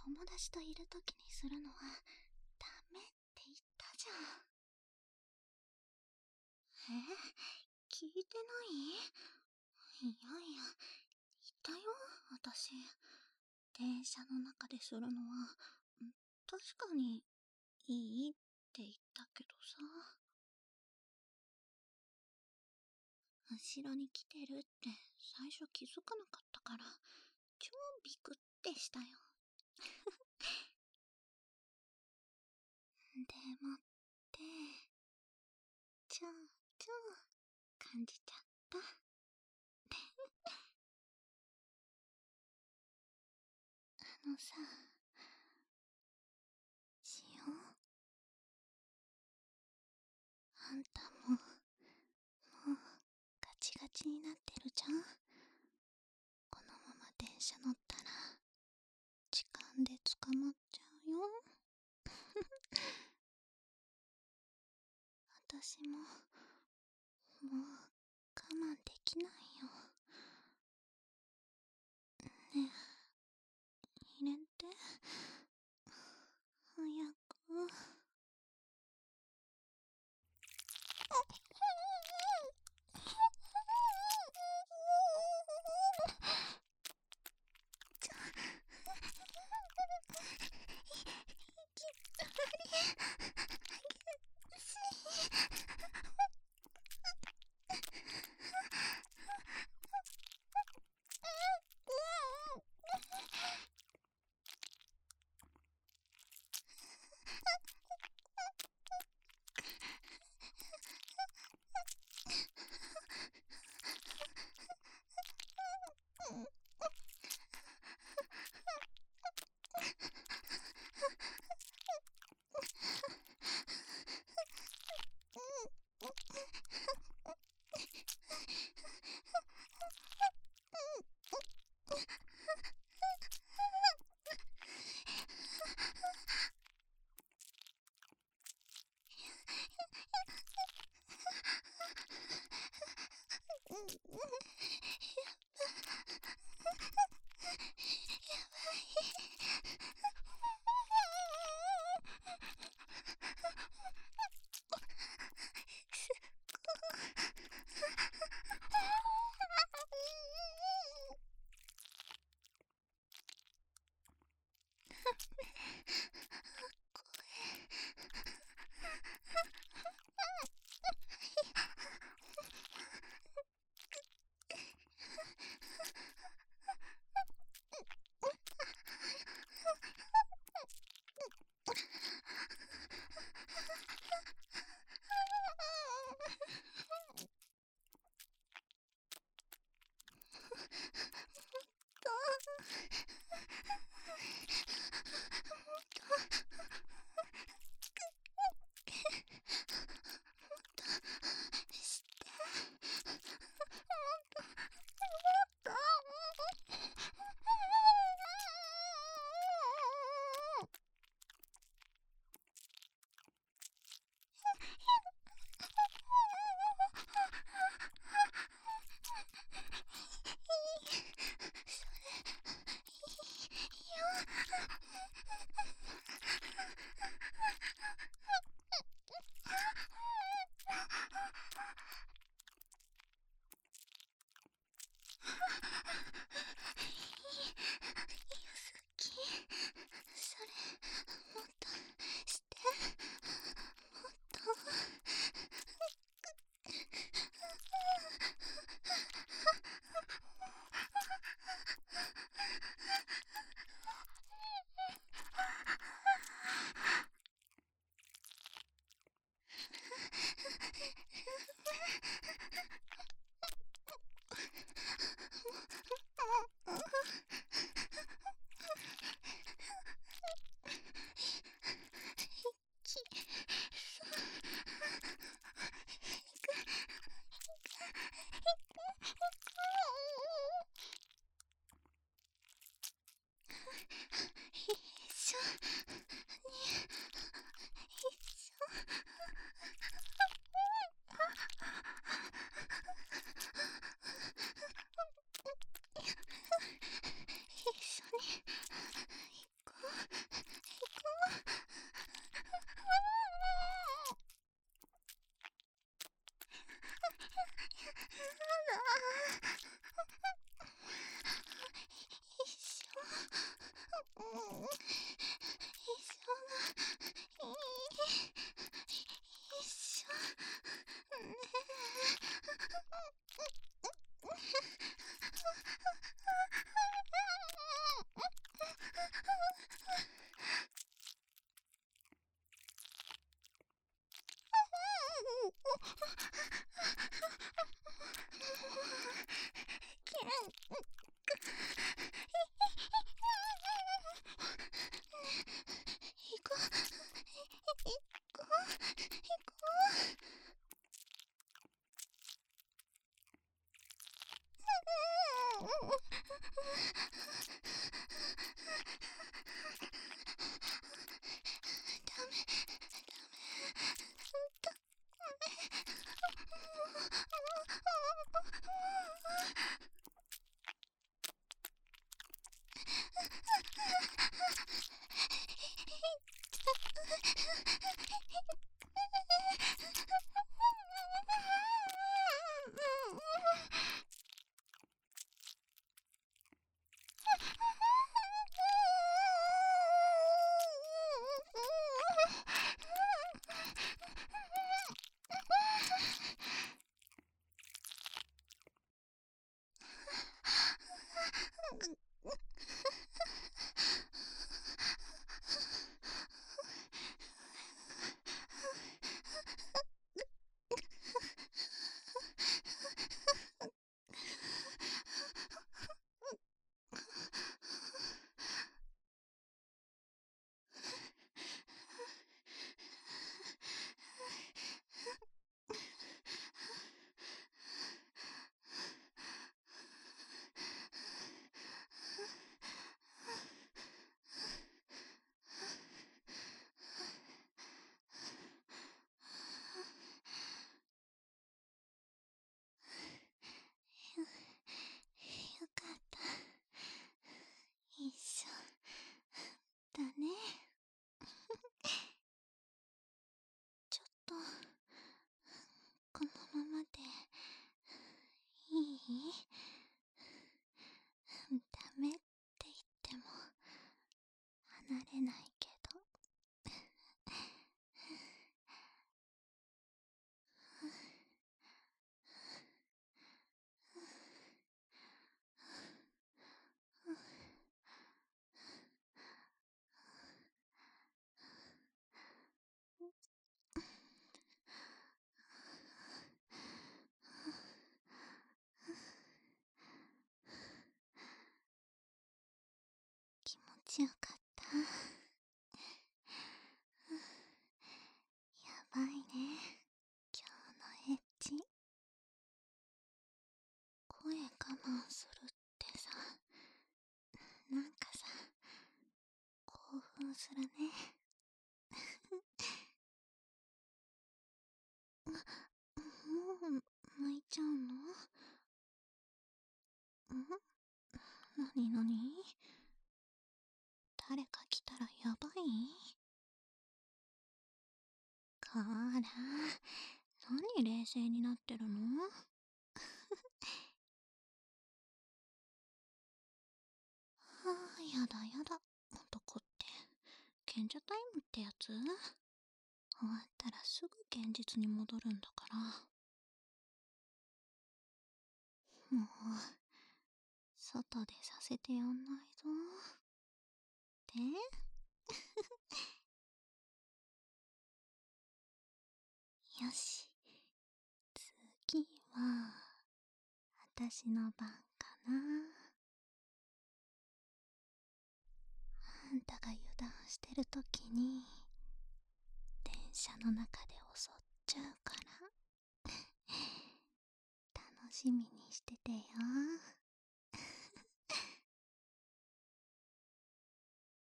友達といるときにするのはダメって言ったじゃん。聞いてない？いやいや、言ったよ、私。電車の中でするのは、確かにいいって言ったけどさ。後ろに来てるって最初気づかなかったから、超ビクってしたよ。でもって、ちょ感じちゃった。さ、しおん、あんたも、もう、ガチガチになってるじゃん。このまま電車乗ったら、時間で捕まっちゃうよ。私も、もう、我慢できないよ。ねえ、入れて。早く。それ、もっとして、もっと。 行こう。よかった。一緒だね。ちょっとこのままでいい？ダメって言っても離れないけど。気持ちよかった。やばいね、今日のエッチ。声我慢するってさ、なんかさ、興奮するね。もう泣いちゃうの？なになに？誰か来たらやばい？こーら、何冷静になってるの？やだやだ、男って。賢者タイムってやつ？終わったらすぐ現実に戻るんだから。もう、外でさせてやんないぞ。でよし。次は、私の番かな。あんたが油断してるときに、電車の中で襲っちゃうから。楽しみにしててよ。